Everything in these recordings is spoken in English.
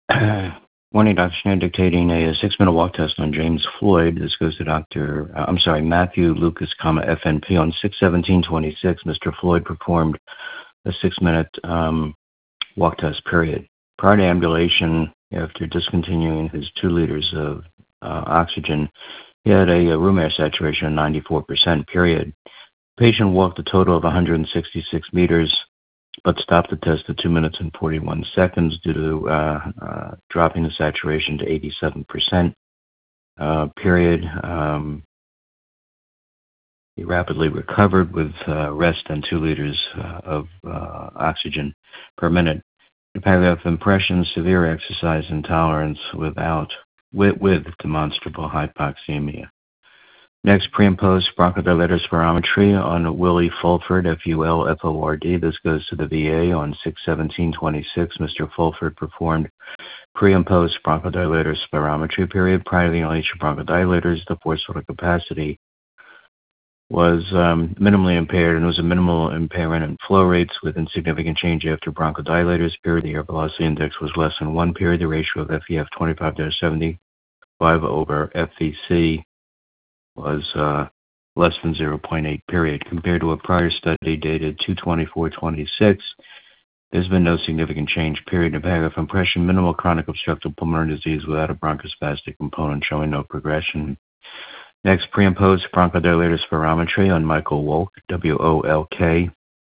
Morning, Dr. Schneider, dictating a 6-minute walk test on James Floyd. This goes to Matthew Lucas, FNP. On 6/17/26, Mr. Floyd performed a 6-minute walk test period. Prior to ambulation, after discontinuing his 2 liters of oxygen, he had a room air saturation of 94% period. Patient walked a total of 166 meters, but stopped the test at 2 minutes and 41 seconds due to dropping the saturation to 87% period. He rapidly recovered with rest and 2 liters of oxygen per minute. The paragraph impression, severe exercise intolerance with demonstrable hypoxemia. Next, pre and post bronchodilator spirometry on Willie Fulford, Fulford. This goes to the VA. On 6/17/26, Mr. Fulford performed pre and post bronchodilator spirometry period. Prior to the inhalation of bronchodilators, the forced vital capacity was minimally impaired, and there was a minimal impairment in flow rates with insignificant change after bronchodilators period. The air velocity index was less than 1 period. The ratio of FEF 25/75 over FVC was less than 0.8 period. Compared to a prior study dated 2/24/26, there's been no significant change period. In paragraph impression, minimal chronic obstructive pulmonary disease without a bronchospastic component showing no progression. Next, pre and post bronchodilator spirometry on Michael Wolk, WOLK.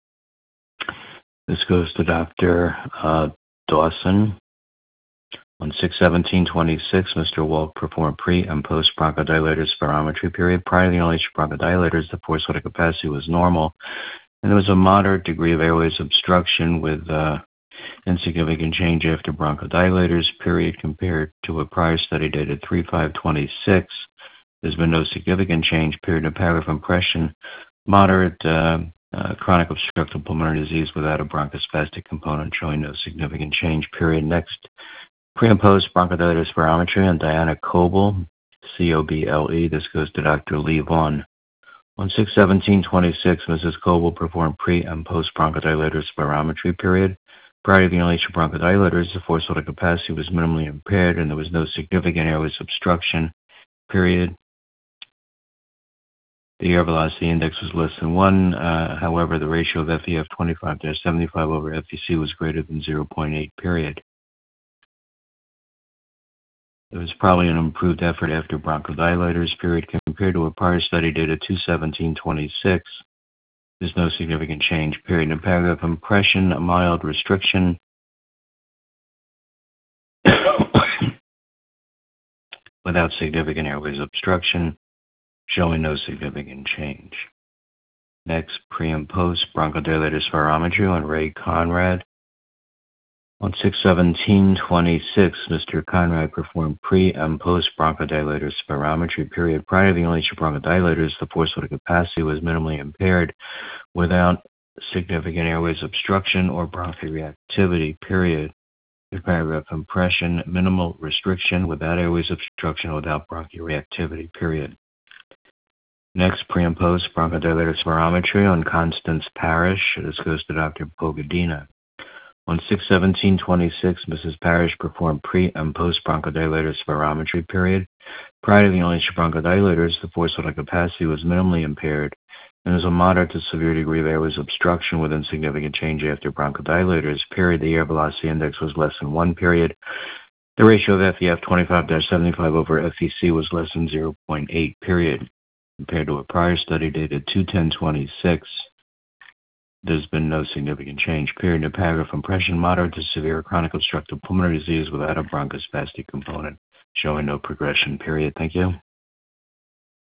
This goes to Dr. Dawson. On 6/17/26, Mr. Wolk performed pre and post bronchodilator spirometry period. Prior to the inhalation of bronchodilators, the forced vital capacity was normal, and there was a moderate degree of airways obstruction with insignificant change after bronchodilators period. Compared to a prior study dated 3/5/26, there's been no significant change period. In paragraph impression, moderate chronic obstructive pulmonary disease without a bronchospastic component showing no significant change period. Next, pre and post bronchodilator spirometry on Diana Coble, COBLE. This goes to Dr. Lee Vaughn. On 6/17/26, Mrs. Coble performed pre and post bronchodilator spirometry period. Prior to the inhalation of bronchodilators, the forced vital capacity was minimally impaired, and there was no significant airways obstruction period. The air velocity index was less than 1. However, the ratio of FEF 25/75 over FVC was greater than 0.8 period. There was probably an improved effort after bronchodilators period. Compared to a prior study dated 2/17/26, there's no significant change period. In paragraph impression, a mild restriction without significant airways obstruction, showing no significant change. Next, pre and post bronchodilator spirometry on Ray Conrad. On 6/17/26, Mr. Conrad performed pre and post bronchodilator spirometry period. Prior to the inhalation of bronchodilators, the forced vital capacity was minimally impaired without significant airways obstruction or bronchoreactivity period. In paragraph impression, minimal restriction without airways obstruction without bronchoreactivity period. Next, pre and post bronchodilator spirometry on Constance Parrish. This goes to Dr. Pogadina. On 6/17/26, Mrs. Parrish performed pre and post bronchodilator spirometry period. Prior to the inhalation of bronchodilators, the forced vital capacity was minimally impaired, and there was a moderate to severe degree of airways obstruction with insignificant change after bronchodilators period. The air velocity index was less than 1 period. The ratio of FEF 25/75 over FVC was less than 0.8 period. Compared to a prior study dated 2/10/26, there's been no significant change period. In paragraph impression, moderate to severe chronic obstructive pulmonary disease without a bronchospastic component showing no progression period. Thank you.